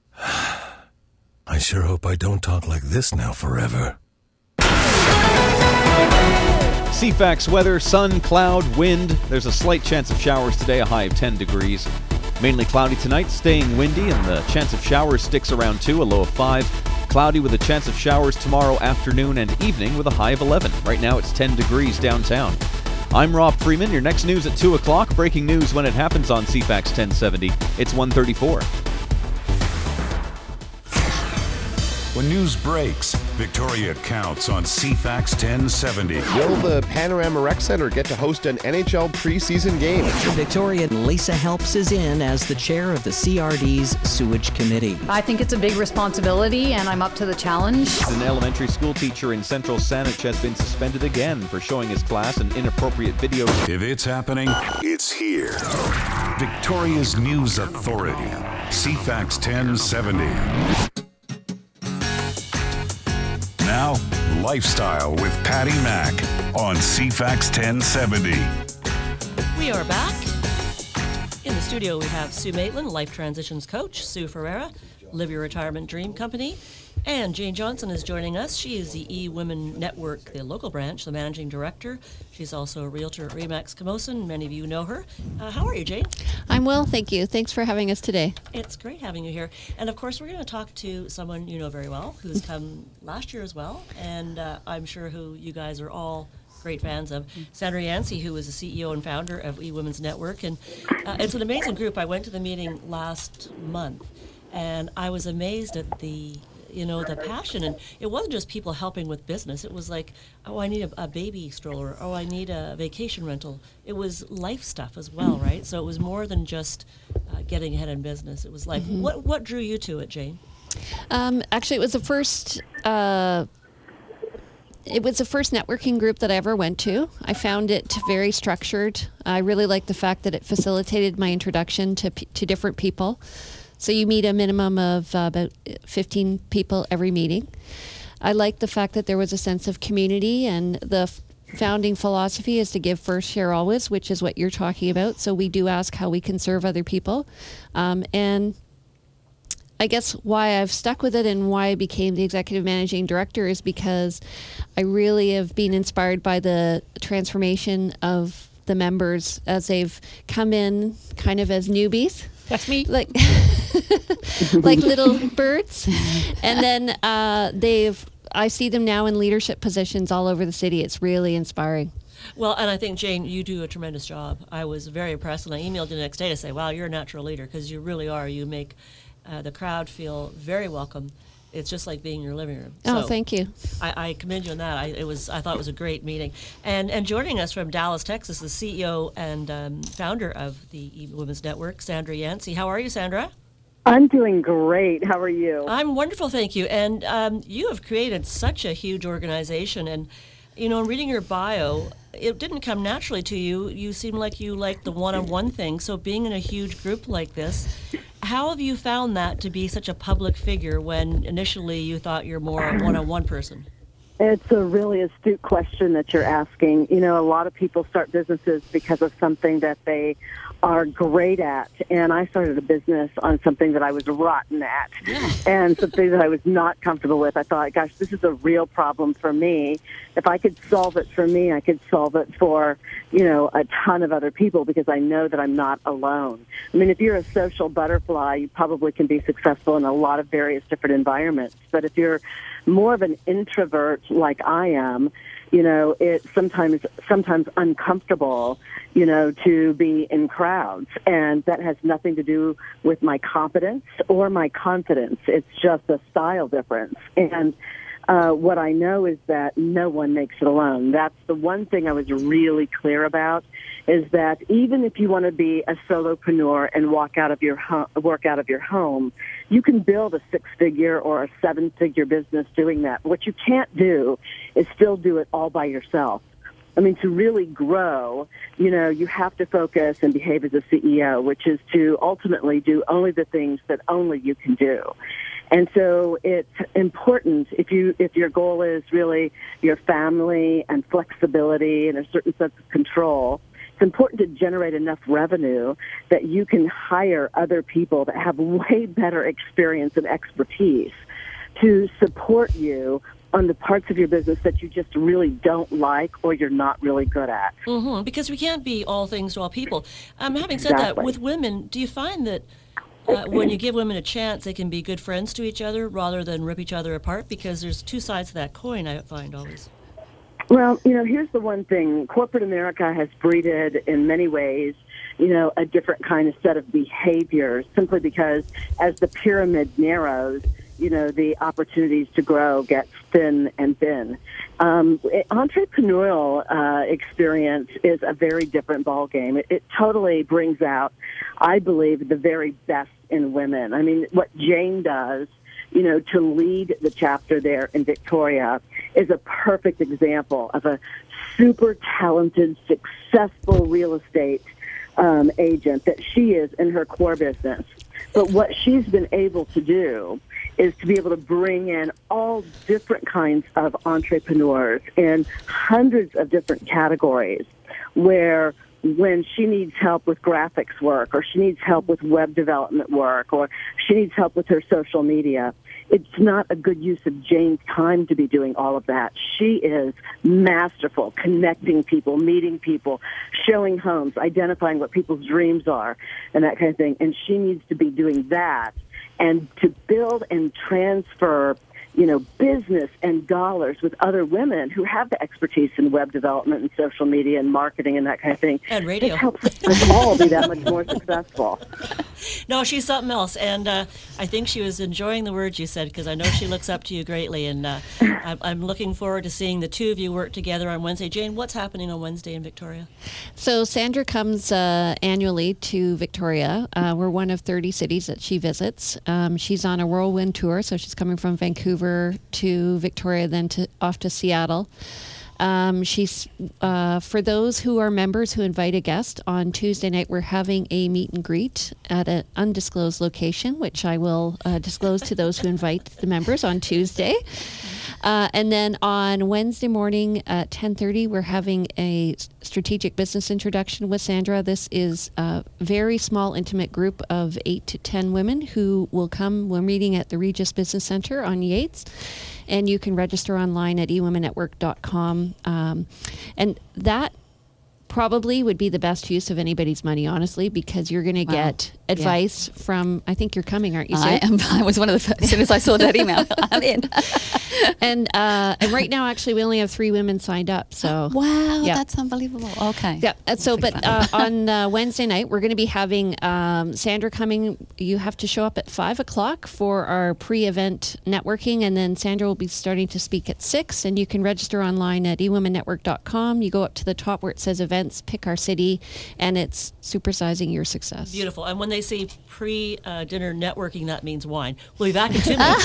I sure hope I don't talk like this now forever. C FAX weather, sun, cloud, wind. There's a slight chance of showers today, a high of ten degrees. Mainly cloudy tonight, staying windy, and the chance of showers sticks around two, a low of five. Cloudy with a chance of showers tomorrow afternoon and evening with a high of eleven. Right now it's ten degrees downtown. I'm Rob Freeman. Your next news at two o'clock. Breaking news when it happens on C FAX ten seventy. It's one thirty-four. When news breaks, Victoria counts on C FAX ten seventy. Will the Panorama Rec Center get to host an N H L preseason game? Victoria Lisa Helps is in as the chair of the C R D's Sewage Committee. I think it's a big responsibility, and I'm up to the challenge. An elementary school teacher in Central Saanich has been suspended again for showing his class an inappropriate video. If it's happening, it's here. Victoria's News Authority, C FAX ten seventy. Now, Lifestyle with Patty Mack on C FAX ten seventy. We are back. In the studio, we have Sue Maitland, Life Transitions Coach, Sue Ferreira, Live Your Retirement Dream Company, and Jane Johnson is joining us. She is the E-Women Network, the local branch, the managing director. She's also a realtor at Remax Camosun. Many of you know her. Uh, how are you, Jane? I'm well, thank you. Thanks for having us today. It's great having you here. And of course, we're going to talk to someone you know very well, who's come last year as well, and uh, I'm sure who you guys are all great fans of, Sandra Yancey, who is the C E O and founder of E-Women's Network. And uh, it's an amazing group. I went to the meeting last month, and I was amazed at the you know, the passion. And it wasn't just people helping with business. It was like, oh, I need a, a baby stroller. Oh, I need a vacation rental. It was life stuff as well, right? So it was more than just uh, getting ahead in business. It was like, mm-hmm. what what drew you to it, Jane? Um, actually, it was the first... Uh, It was the first networking group that I ever went to. I found it very structured. I really liked the fact that it facilitated my introduction to to different people. So you meet a minimum of uh, about fifteen people every meeting. I liked the fact that there was a sense of community, and the f- founding philosophy is to give first, share always, which is what you're talking about. So we do ask how we can serve other people. Um, and I guess why I've stuck with it and why I became the executive managing director is because I really have been inspired by the transformation of the members as they've come in kind of as newbies. That's me. Like, like little birds. And then uh, they've, I see them now in leadership positions all over the city. It's really inspiring. Well, and I think, Jane, you do a tremendous job. I was very impressed, and I emailed you the next day to say, wow, you're a natural leader, because you really are. You make uh, the crowd feel very welcome. It's just like being in your living room. Oh, so thank you. I, I commend you on that. I, it was, I thought it was a great meeting. And and joining us from Dallas, Texas, the C E O and um, founder of the Women's Network, Sandra Yancey. How are you, Sandra? I'm doing great. How are you? I'm wonderful, thank you. And um, you have created such a huge organization. And, you know, in reading your bio, it didn't come naturally to you. You seem like you like the one-on-one thing. So being in a huge group like this, how have you found that to be such a public figure when initially you thought you're more a one-on-one person? It's a really astute question that you're asking. You know, a lot of people start businesses because of something that they are great at. And I started a business on something that I was rotten at and something that I was not comfortable with. I thought, gosh, this is a real problem for me. If I could solve it for me, I could solve it for, you know, a ton of other people, because I know that I'm not alone. I mean, if you're a social butterfly, you probably can be successful in a lot of various different environments. But if you're more of an introvert like I am, you know, it's sometimes sometimes uncomfortable, you know, to be in crowds. And that has nothing to do with my competence or my confidence. It's just a style difference. And uh, what I know is that no one makes it alone. That's the one thing I was really clear about, is that even if you want to be a solopreneur and walk out of your ho- work out of your home, you can build a six-figure or a seven-figure business doing that. What you can't do is still do it all by yourself. I mean, to really grow, you know, you have to focus and behave as a C E O, which is to ultimately do only the things that only you can do. And so it's important, if you if your goal is really your family and flexibility and a certain sense of control, it's important to generate enough revenue that you can hire other people that have way better experience and expertise to support you on the parts of your business that you just really don't like or you're not really good at. Mm-hmm, because we can't be all things to all people. Um, having said Exactly. that, with women, do you find that uh, when you give women a chance, they can be good friends to each other rather than rip each other apart? Because there's two sides to that coin, I find always. Well, you know, here's the one thing. Corporate America has breeded in many ways, you know, a different kind of set of behaviors, simply because as the pyramid narrows, you know, the opportunities to grow get thin and thin. Um, entrepreneurial uh, experience is a very different ballgame. It, it totally brings out, I believe, the very best in women. I mean, what Jane does, you know, to lead the chapter there in Victoria is a perfect example of a super talented, successful real estate um, agent that she is in her core business. But what she's been able to do is to be able to bring in all different kinds of entrepreneurs in hundreds of different categories, where when she needs help with graphics work, or she needs help with web development work, or she needs help with her social media, it's not a good use of Jane's time to be doing all of that. She is masterful, connecting people, meeting people, showing homes, identifying what people's dreams are, and that kind of thing. And she needs to be doing that. And to build and transfer, you know, business and dollars with other women who have the expertise in web development and social media and marketing and that kind of thing. And radio. It helps us all be that much more successful. No, she's something else. And uh, I think she was enjoying the words you said, because I know she looks up to you greatly. And uh, I'm, I'm looking forward to seeing the two of you work together on Wednesday. Jane, what's happening on Wednesday in Victoria? So Sandra comes uh, annually to Victoria. Uh, we're one of thirty cities that she visits. Um, she's on a whirlwind tour, so she's coming from Vancouver to Victoria, then to off to Seattle. Um, she's uh, for those who are members who invite a guest on Tuesday night, we're having a meet and greet at an undisclosed location, which I will uh, disclose to those who invite the members on Tuesday. Uh, and then on Wednesday morning at ten thirty, we're having a strategic business introduction with Sandra. This is a very small, intimate group of eight to ten women who will come. We're meeting at the Regis Business Center on Yates. And you can register online at e women network dot com. Um, and that probably would be the best use of anybody's money, honestly, because you're going to Wow. get advice Yeah. from, I think you're coming, aren't you, I Sue? am. I was one of the first, as soon as I saw that email, I'm in. and uh, and right now, actually, we only have three women signed up. So Wow, yeah. that's unbelievable. Okay. Yeah. and So, We'll fix but that. uh, on uh, Wednesday night, we're going to be having um, Sandra coming. You have to show up at five o'clock for our pre-event networking, and then Sandra will be starting to speak at six. And you can register online at e women network dot com. You go up to the top where it says events, pick our city, and it's supersizing your success. Beautiful. And when they say pre-dinner networking, that means wine. We'll be back in two minutes.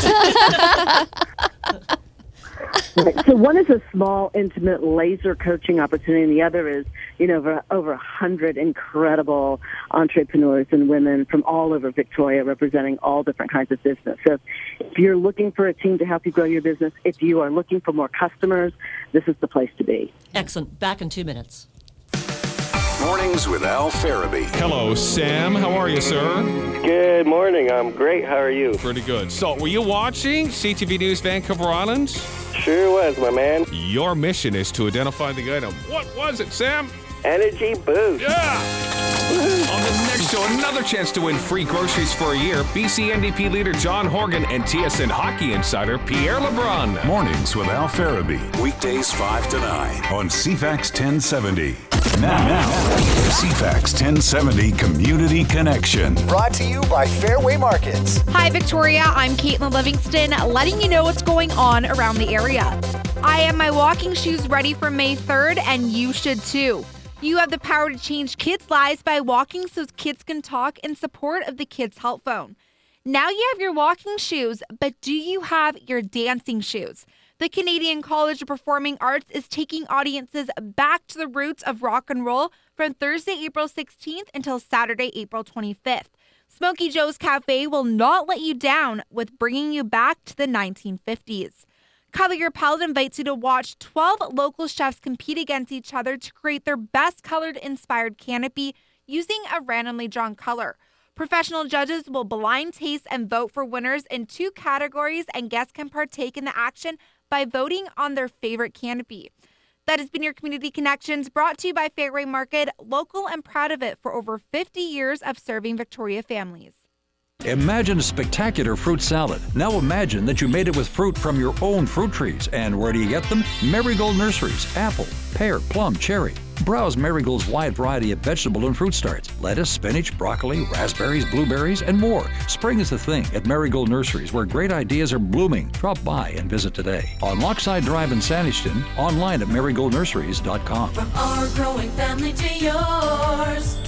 Right. So one is a small, intimate laser coaching opportunity, and the other is, you know, over over a hundred incredible entrepreneurs and women from all over Victoria, representing all different kinds of business. So, if you're looking for a team to help you grow your business, if you are looking for more customers, this is the place to be. Excellent. Back in two minutes. Mornings with Al Farabee. Hello, Sam. How are you, sir? Good morning. I'm great. How are you? Pretty good. So, were you watching C T V News Vancouver Island? Sure was, my man. Your mission is to identify the item. What was it, Sam? Energy boost. Yeah! On the next show, another chance to win free groceries for a year. B C N D P leader John Horgan and T S N hockey insider Pierre LeBrun. Mornings with Al Farabee. Weekdays five to nine on C FAX ten seventy. Now, now, C FAX ten seventy Community Connection. Brought to you by Fairway Markets. Hi, Victoria. I'm Caitlin Livingston, letting you know what's going on around the area. I have my walking shoes ready for May third, and you should too. You have the power to change kids' lives by walking so kids can talk in support of the Kids Help Phone. Now you have your walking shoes, but do you have your dancing shoes? The Canadian College of Performing Arts is taking audiences back to the roots of rock and roll from Thursday, April sixteenth until Saturday, April twenty-fifth. Smokey Joe's Cafe will not let you down with bringing you back to the nineteen fifties. Color Palette invites you to watch twelve local chefs compete against each other to create their best colored inspired canopy using a randomly drawn color. Professional judges will blind taste and vote for winners in two categories, and guests can partake in the action by voting on their favorite canopy. That has been your Community Connections, brought to you by Fairway Market, local and proud of it for over fifty years of serving Victoria families. Imagine a spectacular fruit salad. Now imagine that you made it with fruit from your own fruit trees. And where do you get them? Marigold Nurseries. Apple, pear, plum, cherry. Browse Marigold's wide variety of vegetable and fruit starts. Lettuce, spinach, broccoli, raspberries, blueberries, and more. Spring is the thing at Marigold Nurseries, where great ideas are blooming. Drop by and visit today. On Lochside Drive in Sandishton, online at marigold nurseries dot com. From our growing family to yours,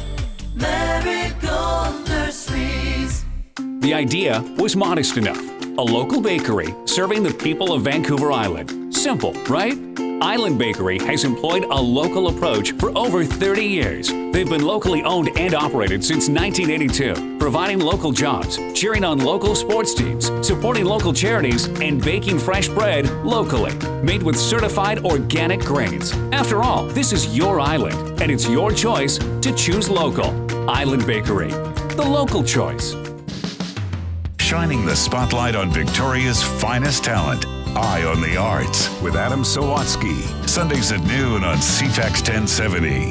Marigold Nurseries. The idea was modest enough. A local bakery serving the people of Vancouver Island. Simple, right? Island Bakery has employed a local approach for over thirty years. They've been locally owned and operated since nineteen eighty-two, providing local jobs, cheering on local sports teams, supporting local charities, and baking fresh bread locally, made with certified organic grains. After all, this is your island, and it's your choice to choose local. Island Bakery, the local choice. Shining the spotlight on Victoria's finest talent. Eye on the Arts with Adam Sawatsky. Sundays at noon on C FAX ten seventy.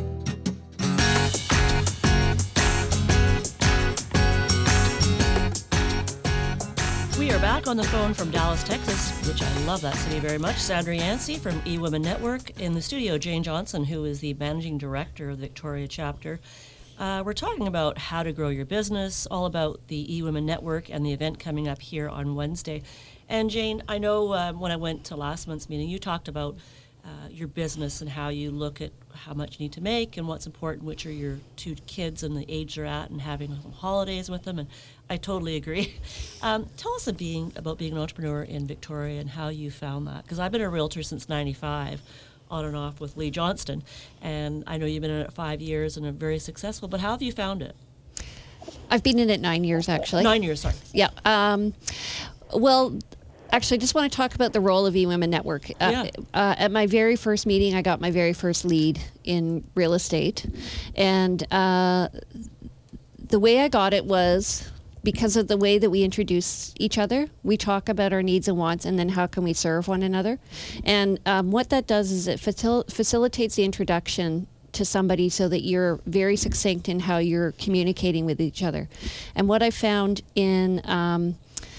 We are back on the phone from Dallas, Texas, which I love that city very much. Sandra Yancey from eWomen Network. In the studio, Jane Johnson, who is the managing director of the Victoria chapter. Uh, we're talking about how to grow your business, all about the eWomen Network and the event coming up here on Wednesday. And Jane, I know uh, when I went to last month's meeting, you talked about uh, your business and how you look at how much you need to make and what's important, which are your two kids and the age they're at and having holidays with them. And I totally agree. Um, tell us a being, about being an entrepreneur in Victoria and how you found that. Because I've been a realtor since ninety-five. On and off with Lee Johnston, and I know you've been in it five years and are very successful, but how have you found it? I've been in it nine years, actually. Nine years, sorry. Yeah. Um, well, actually, I just want to talk about the role of eWomen Network. Uh, Yeah. uh, at my very first meeting, I got my very first lead in real estate, and uh, the way I got it was because of the way that we introduce each other. We talk about our needs and wants, and then how can we serve one another. And um, what that does is it facil- facilitates the introduction to somebody so that you're very succinct in how you're communicating with each other. And what I found in um,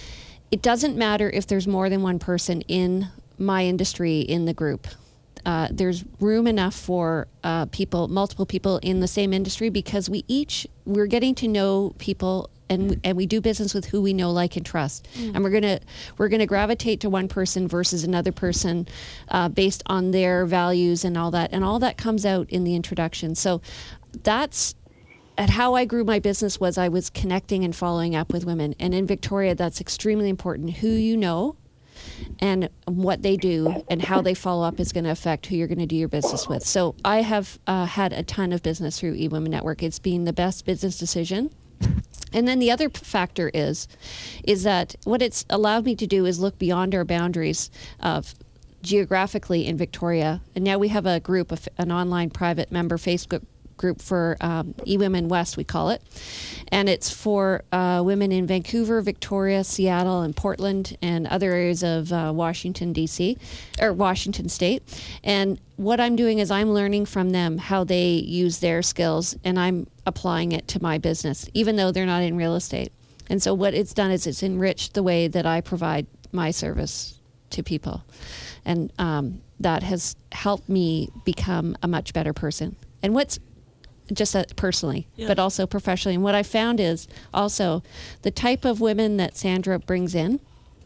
it doesn't matter if there's more than one person in my industry in the group. Uh, there's room enough for uh, people, multiple people in the same industry, because we each, we're getting to know people, and we, and we do business with who we know, like, and trust. Mm. And we're gonna we're gonna gravitate to one person versus another person uh, based on their values and all that. And all that comes out in the introduction. So that's at how I grew my business, was I was connecting and following up with women. And in Victoria, that's extremely important. Who you know and what they do and how they follow up is going to affect who you're going to do your business with. So I have uh, had a ton of business through eWomen Network. It's been the best business decision. And then the other p- factor is, is that what it's allowed me to do is look beyond our boundaries of geographically in Victoria. And now we have a group, of an online private member Facebook group for um, eWomen West, we call it. And it's for uh, women in Vancouver, Victoria, Seattle, and Portland, and other areas of uh, Washington, D C, or Washington State. And what I'm doing is I'm learning from them how they use their skills, and I'm applying it to my business, even though they're not in real estate. And so what it's done is it's enriched the way that I provide my service to people. And um, that has helped me become a much better person. And what's just uh, personally, yeah. but also professionally. And what I found is also the type of women that Sandra brings in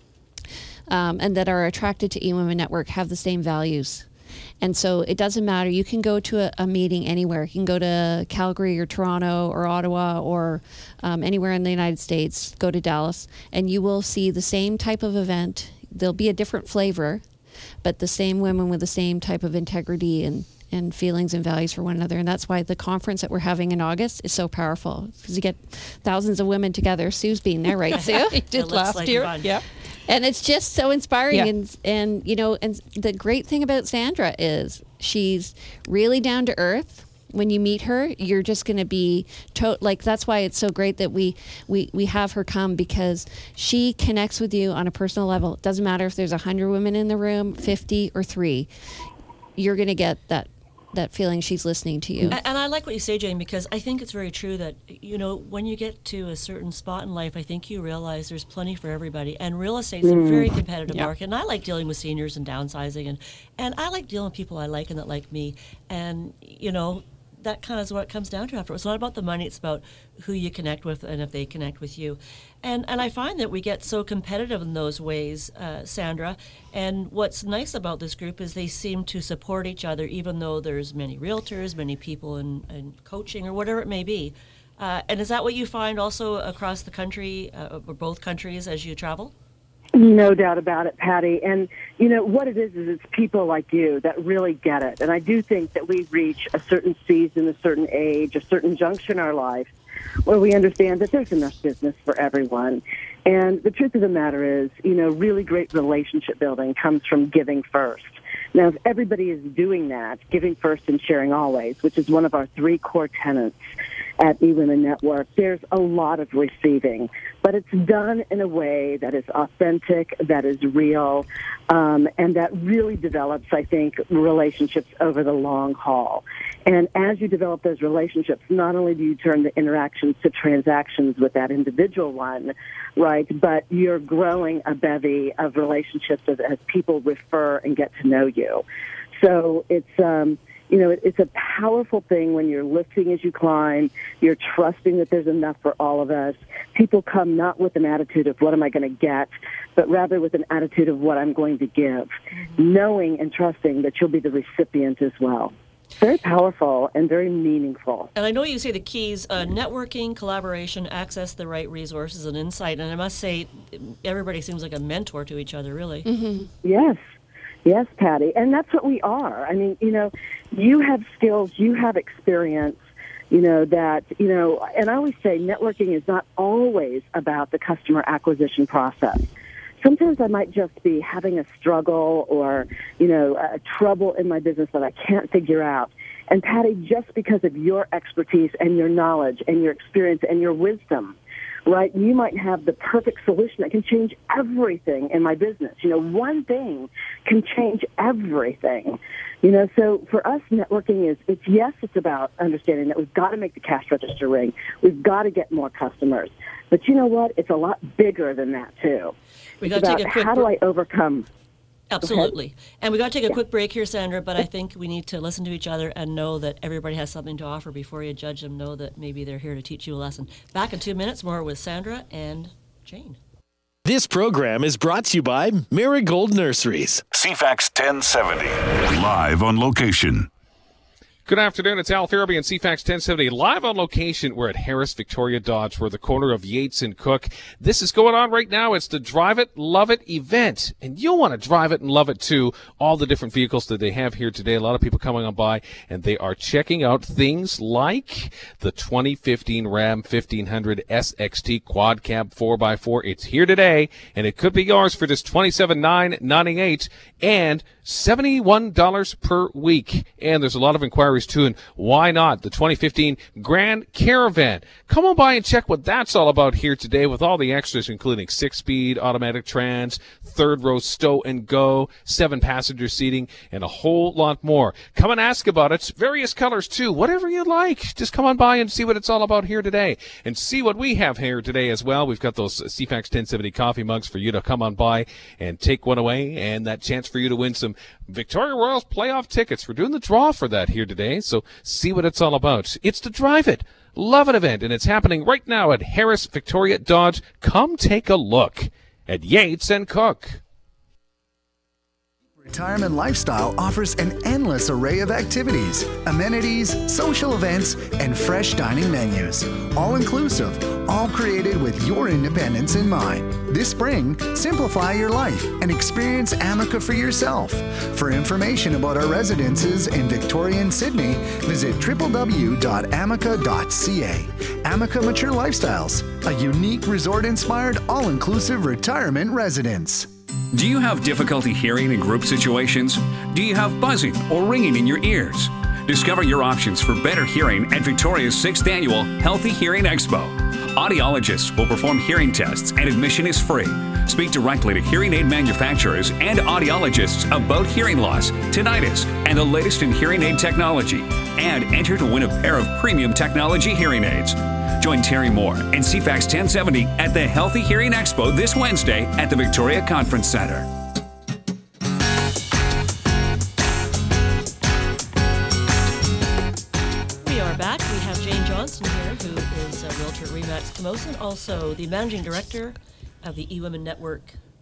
um, and that are attracted to eWomen Network have the same values. And so it doesn't matter. You can go to a, a meeting anywhere. You can go to Calgary or Toronto or Ottawa or um, anywhere in the United States, go to Dallas, and you will see the same type of event. There'll be a different flavor, but the same women with the same type of integrity and and feelings and values for one another. And that's why the conference that we're having in August is so powerful, because you get thousands of women together. Sue's been there, right, Sue? I did last like year. Yeah. And it's just so inspiring. Yeah. And, and, you know, and the great thing about Sandra is she's really down to earth. When you meet her, you're just going to be to- like, that's why it's so great that we, we, we have her come, because she connects with you on a personal level. It doesn't matter if there's one hundred women in the room, fifty or three, you're going to get that that feeling she's listening to you. And, and I like what you say, Jane, because I think it's very true that, you know, when you get to a certain spot in life, I think you realize there's plenty for everybody. And real estate's mm. a very competitive yeah. market. And I like dealing with seniors and downsizing. And, and I like dealing with people I like and that like me. And, you know, that kind of is what it comes down to after. It's not about the money. It's about who you connect with and if they connect with you. And and I find that we get so competitive in those ways, uh, Sandra. And what's nice about this group is they seem to support each other, even though there's many realtors, many people in, in coaching or whatever it may be. Uh, and is that what you find also across the country, uh, or both countries, as you travel? No doubt about it, Patty. And, you know, what it is is it's people like you that really get it. And I do think that we reach a certain season, a certain age, a certain juncture in our life where we understand that there's enough business for everyone. And the truth of the matter is, you know, really great relationship building comes from giving first. Now, if everybody is doing that, giving first and sharing always, which is one of our three core tenets at eWomen Network, there's a lot of receiving, but it's done in a way that is authentic, that is real, um, and that really develops, I think, relationships over the long haul. And as you develop those relationships, not only do you turn the interactions to transactions with that individual one, right, but you're growing a bevy of relationships as, as people refer and get to know you. So it's, um, you know, it, it's a powerful thing when you're lifting as you climb. You're trusting that there's enough for all of us. People come not with an attitude of what am I going to get, but rather with an attitude of what I'm going to give, mm-hmm. knowing and trusting that you'll be the recipient as well. Very powerful and very meaningful. And I know you say the keys, uh, networking, collaboration, access the right resources and insight. And I must say, everybody seems like a mentor to each other, really. Mm-hmm. Yes. Yes, Patty. And that's what we are. I mean, you know, you have skills, you have experience, you know, that, you know, and I always say networking is not always about the customer acquisition process. Sometimes I might just be having a struggle or, you know, a trouble in my business that I can't figure out. And Patty, just because of your expertise and your knowledge and your experience and your wisdom, right? You might have the perfect solution that can change everything in my business. You know, one thing can change everything. You know, so for us, networking is, it's yes, it's about understanding that we've got to make the cash register ring. We've got to get more customers. But you know what? It's a lot bigger than that, too. We It's got to about take a quick how do I overcome? Absolutely. And we got to take a Yeah. quick break here, Sandra, but I think we need to listen to each other and know that everybody has something to offer before you judge them. Know that maybe they're here to teach you a lesson. Back in two minutes, more with Sandra and Jane. This program is brought to you by Marigold Nurseries. C FAX ten seventy, live on location. Good afternoon. It's Al Farabee and C FAX ten seventy live on location. We're at Harris Victoria Dodge. We're at the corner of Yates and Cook. This is going on right now. It's the Drive It, Love It event. And you'll want to drive it and love it too. All the different vehicles that they have here today. A lot of people coming on by and they are checking out things like the twenty fifteen Ram fifteen hundred S X T Quad Cab four by four. It's here today and it could be yours for just twenty-seven thousand nine hundred ninety-eight dollars and seventy-one dollars per week. And there's a lot of inquiries too, and why not the twenty fifteen Grand Caravan? Come on by and check what that's all about here today with all the extras, including six-speed automatic trans, third row stow and go, seven passenger seating, and a whole lot more. Come and ask about it. Various colors too, whatever you like. Just come on by and see what it's all about here today, and see what we have here today as well. We've got those C FAX ten seventy coffee mugs for you to come on by and take one away, and that chance for you to win some Victoria Royals playoff tickets. We're doing the draw for that here today, so see what it's all about. It's the Drive It, Love It event, and it's happening right now at Harris Victoria Dodge. Come take a look at Yates and Cook. Retirement Lifestyle offers an endless array of activities, amenities, social events, and fresh dining menus. All inclusive, all created with your independence in mind. This spring, simplify your life and experience Amica for yourself. For information about our residences in Victoria and Sydney, visit w w w dot amica dot c a. Amica Mature Lifestyles, a unique resort-inspired, all-inclusive retirement residence. Do you have difficulty hearing in group situations? Do you have buzzing or ringing in your ears? Discover your options for better hearing at Victoria's sixth Annual Healthy Hearing Expo. Audiologists will perform hearing tests and admission is free. Speak directly to hearing aid manufacturers and audiologists about hearing loss, tinnitus, and the latest in hearing aid technology. And enter to win a pair of premium technology hearing aids. Join Terry Moore and C FAX ten seventy at the Healthy Hearing Expo this Wednesday at the Victoria Conference Center. We are back. We have Jane Johnson here, who is a realtor at Remax Camosun, also the managing director of the eWomen Network.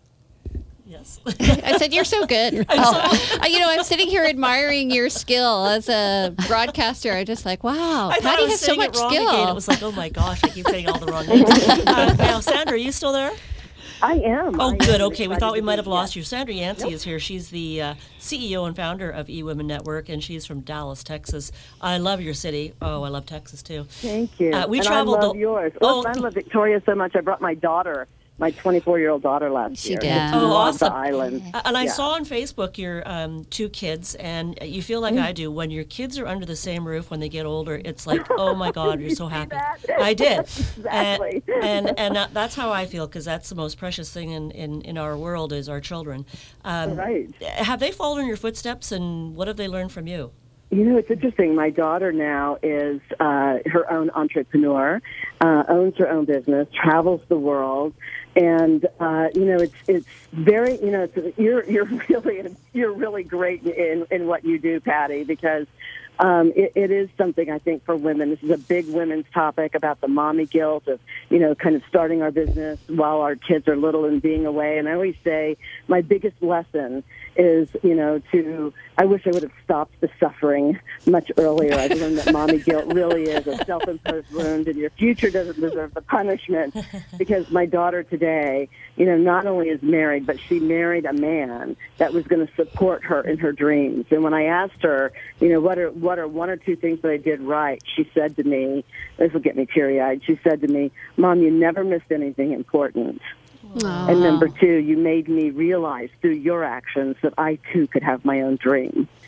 Yes. I said, you're so good. Oh, you know, I'm sitting here admiring your skill as a broadcaster. I'm just like, wow, I thought Patty I was has so saying much it wrong skill. again. It was like, oh my gosh, I keep saying all the wrong names. uh, now, Sandra, are you still there? I am. Oh, I good. am Okay, we excited thought we to might be have here. lost you. Sandra Yancey Nope. is here. She's the uh, C E O and founder of eWomen Network, and she's from Dallas, Texas. I love your city. Oh, I love Texas, too. Thank you. Uh, we and traveled I love the- yours. Oh. Listen, I love Victoria so much. I brought my daughter, my twenty-four-year-old daughter last She year. did. And Oh, loved awesome. the island. Uh, And I Yeah. saw on Facebook your um, two kids, and you feel like Mm. I do. When your kids are under the same roof when they get older, it's like, oh my God, you're so happy. I did. Exactly. And and, and uh, that's how I feel, because that's the most precious thing in, in, in our world is our children. Um, Right. Have they followed in your footsteps, and what have they learned from you? You know, it's interesting. My daughter now is uh, her own entrepreneur, uh, owns her own business, travels the world, and uh, you know, it's it's very you know, it's, you're you're really you're really great in in what you do, Patty, because um, it, it is something I think for women. This is a big women's topic about the mommy guilt of you know, kind of starting our business while our kids are little and being away. And I always say my biggest lesson is, you know, to, I wish I would have stopped the suffering much earlier. I've learned that mommy guilt really is a self-imposed wound, and your future doesn't deserve the punishment. Because my daughter today, you know, not only is married, but she married a man that was going to support her in her dreams. And when I asked her, you know, what are what are one or two things that I did right, she said to me, this will get me teary-eyed, she said to me, Mom, you never missed anything important. Aww. And number two, you made me realize through your actions that I, too, could have my own dream.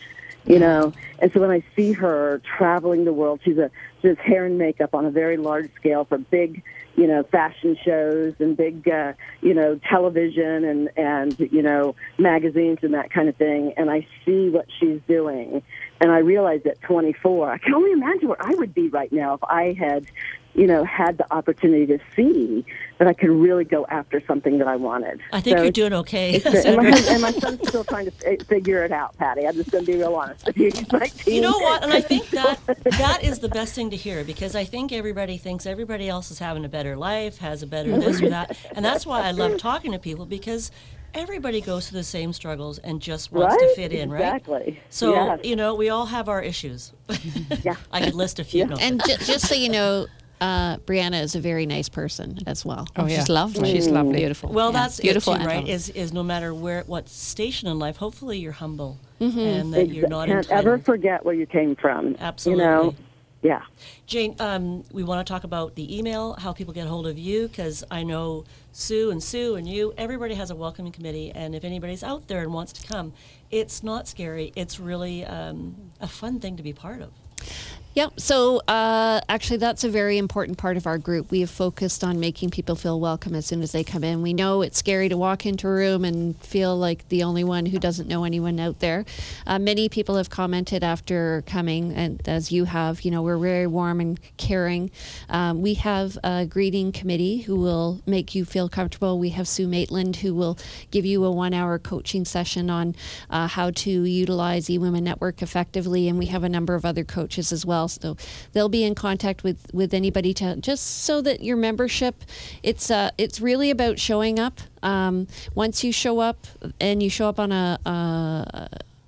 you know. And so when I see her traveling the world, she's a she does hair and makeup on a very large scale for big, you know, fashion shows and big, uh, you know, television and, and, you know, magazines and that kind of thing. And I see what she's doing. And I realize at twenty-four, I can only imagine where I would be right now if I had, you know, had the opportunity to see that I could really go after something that I wanted. I think so you're doing okay. and, my, and my son's still trying to f- figure it out, Patty. I'm just going to be real honest with you. He's nineteen. You know what? And I think that that is the best thing to hear, because I think everybody thinks everybody else is having a better life, has a better this or that. And that's why I love talking to people, because everybody goes through the same struggles and just wants right? to fit in, right? Exactly. So, yes. you know, we all have our issues. Yeah. I could list a few. Yeah. No. And ju- just so you know, uh, Brianna is a very nice person as well. Oh, yeah. She's lovely. She's lovely. Beautiful. Well, Yeah. that's beautiful it too, and right? lovely. Is is no matter where, what station in life, hopefully you're humble Mm-hmm. and that you're not Can't entitled. ever forget where you came from. Absolutely. You know? Yeah. Jane, um, we want to talk about the email, how people get hold of you, because I know Sue and Sue and you, everybody has a welcoming committee, and if anybody's out there and wants to come, it's not scary. It's really um, a fun thing to be part of. Yep. So uh, actually, that's a very important part of our group. We have focused on making people feel welcome as soon as they come in. We know it's scary to walk into a room and feel like the only one who doesn't know anyone out there. Uh, many people have commented after coming, and as you have, you know, we're very warm and caring. Um, we have a greeting committee who will make you feel comfortable. We have Sue Maitland who will give you a one-hour coaching session on uh, how to utilize eWomen Network effectively, and we have a number of other coaches as well. So they'll be in contact with, with anybody to just so that your membership, it's uh, it's really about showing up. Um, once you show up and you show up on a uh,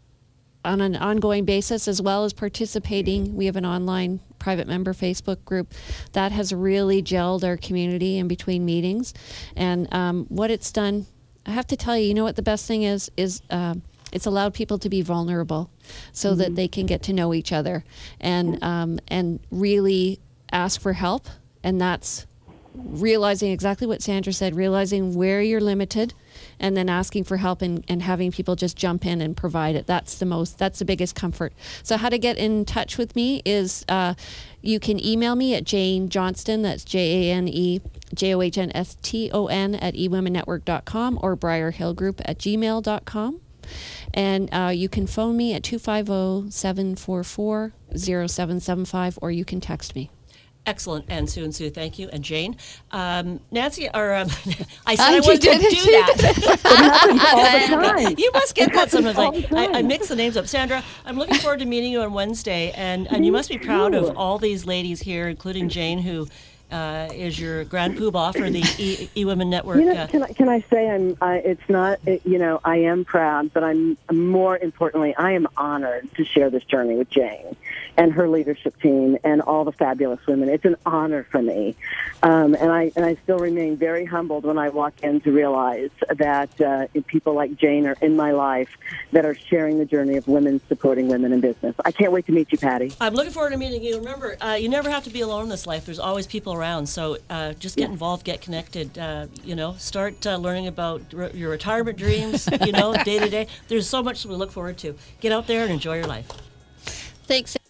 on an ongoing basis, as well as participating, we have an online private member Facebook group that has really gelled our community in between meetings. And um, what it's done, I have to tell you, you know what the best thing is is. Uh, It's allowed people to be vulnerable so mm-hmm. that they can get to know each other and um, and really ask for help. And that's realizing exactly what Sandra said, realizing where you're limited and then asking for help and, and having people just jump in and provide it. That's the most, that's the biggest comfort. So how to get in touch with me is uh, you can email me at Jane Johnston, that's J A N E J O H N S T O N at e women network dot com or Briar Hill Group at gmail dot com. And uh, you can phone me at two five zero, seven four four, zero seven seven five, or you can text me. Excellent. And Sue and Sue, thank you. And Jane. Um, Nancy, or um, I said Oh, I wasn't you going to did do it. that. It happens all the time. You must get that sometimes. all Like, the I, time. I mix the names up. Sandra, I'm looking forward to meeting you on Wednesday. And, and you must be proud of all these ladies here, including Jane, who uh, is your grand poobah for the e- eWomen Network. You know, uh, can I, can I say I'm? I, it's not. It, you know, I am proud, but I'm more importantly, I am honored to share this journey with Jane and her leadership team and all the fabulous women. It's an honor for me, um, and I and I still remain very humbled when I walk in to realize that uh, people like Jane are in my life that are sharing the journey of women supporting women in business. I can't wait to meet you, Patty. I'm looking forward to meeting you. Remember, uh, you never have to be alone in this life. There's always people around. So uh, just get involved, get connected. Uh, you know, start uh, learning about re- your retirement dreams. You know, day to day. There's so much to look forward to. Get out there and enjoy your life. Thanks.